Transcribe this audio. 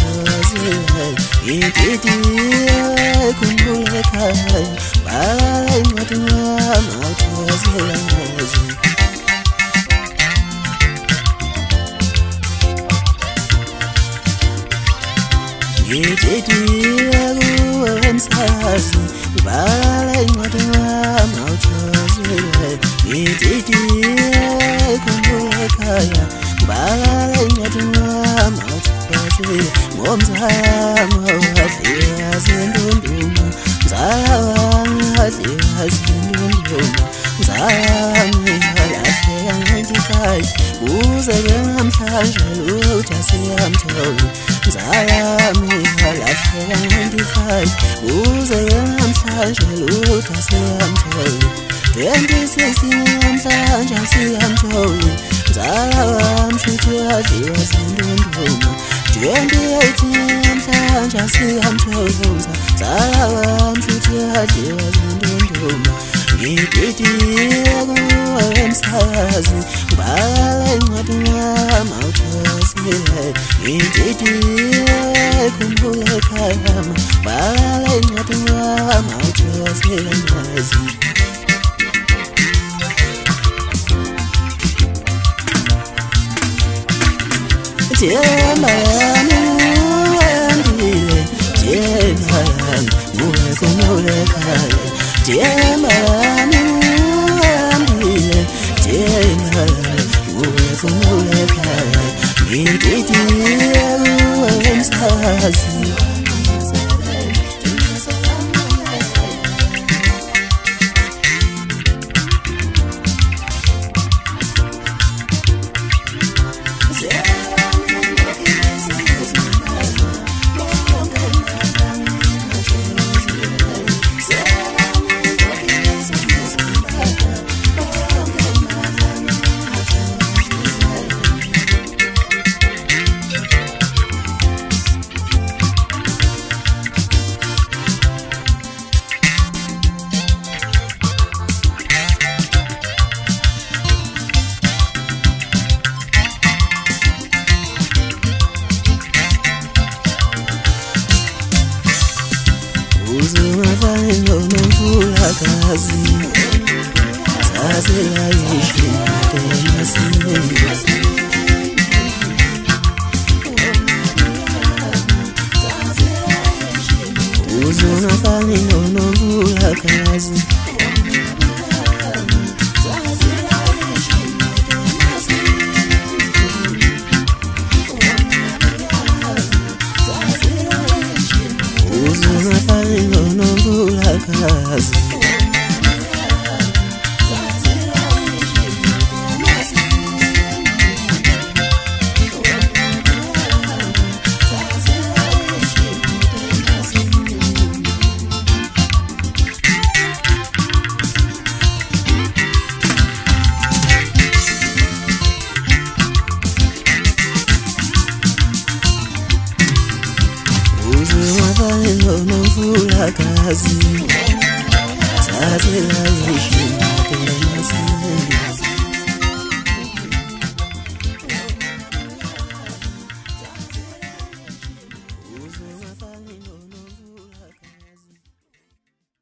mawuthazile ngididile khumbula ekhaya bala incwadi mawuthazile ngeze ngididile kuwe wemsazi bala incwadi mawuthazile ngididile khumbula ekhaya bala incwadi mawuthazile ngomzamo wadliwa zindunduma mzalami wadliwa zindunduma mzalami walahleka ngentifaki kuze-ke namhlanje lutho siyamthola mzalami walahleka ngentifaki kuze-ke namhlanje lutho siyamthola 26 namhlanje siyamthola mzala wami shuthi wadliwa zindunduma 28 namhlanje siyamthola mzala wami shuthi wadliwa zindunduma ngididile kuwe wemsazi bala incwadi mawuthazile ngididile khumbula ekhaya bala incwadi mawuthazile ngazi Themba yami uyandile themba yami nguwe khumbula ekhaya themba yami uyandile themba yami nguwe khumbula ekhaya ngididile kuwe wemsazi Uzumafani nomvula kazi Zazela yishimate masini Uzumafani nomvula kazi Uzumafani nomvula kazi Uzumafani nomvula kazi Zazela yishimate